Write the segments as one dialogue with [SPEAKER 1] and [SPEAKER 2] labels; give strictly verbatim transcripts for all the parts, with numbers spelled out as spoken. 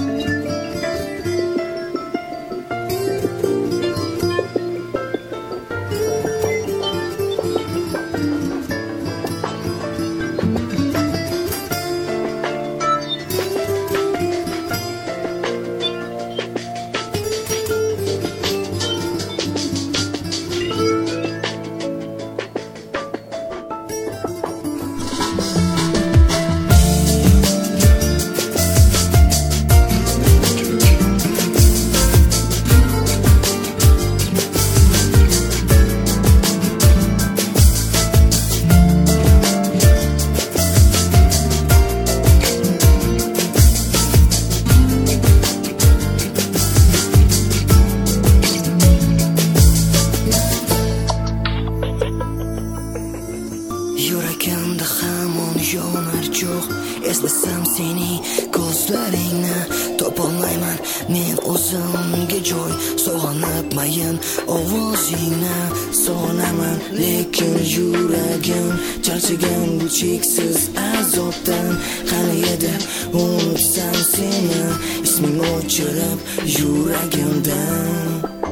[SPEAKER 1] Yuragimda hamon yonar cho'g', eslasam seni ko'zlaringni topolmayman men o'zimga joy, sog'inibmayin ovozingni so'naman, lekin yuragim charchagan bu cheksiz azobdan. Qani edi unutsam seni, isming o'chirib yuragimdan.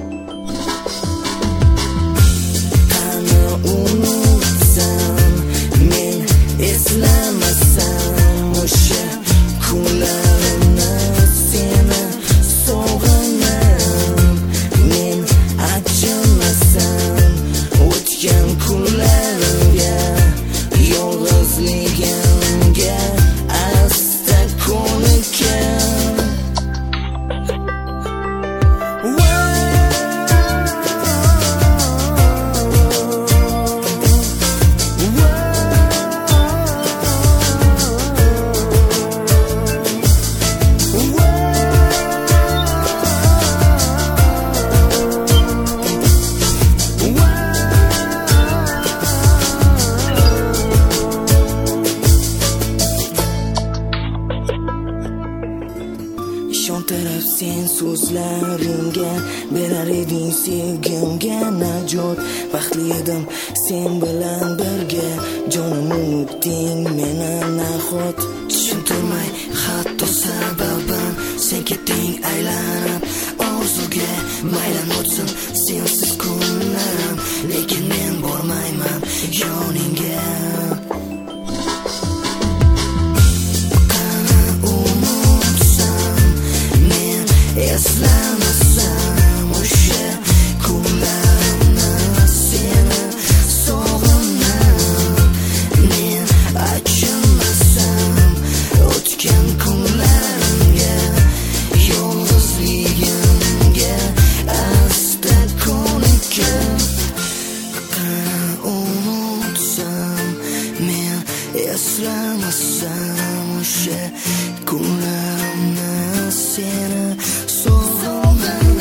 [SPEAKER 1] Eslamasam o'sha kunlarimni, seni sog'inib men achinmasam o'tgan kunlarimga, yolg'izligimga asta ko'nikkan. Ishontirib sen so'zlaringga, berar eding sevgimga najot. Baxtli edim sen bilan birga, jonim unutding meni nahot. Tushuntirmay hatto sababim, sen ketding aylanib orzuga. Maylan o'tsin sensiz kunlarim, lekin men bormayman yoningga. Eslamasam o'sha kunlarimni, seni sog'inib men achinmasam o'tgan kunlarimga, yolg'izligimga asta ko'nikkan. Qani unutsam men, eslamasam o'sha kunlarimni, seni sog'inib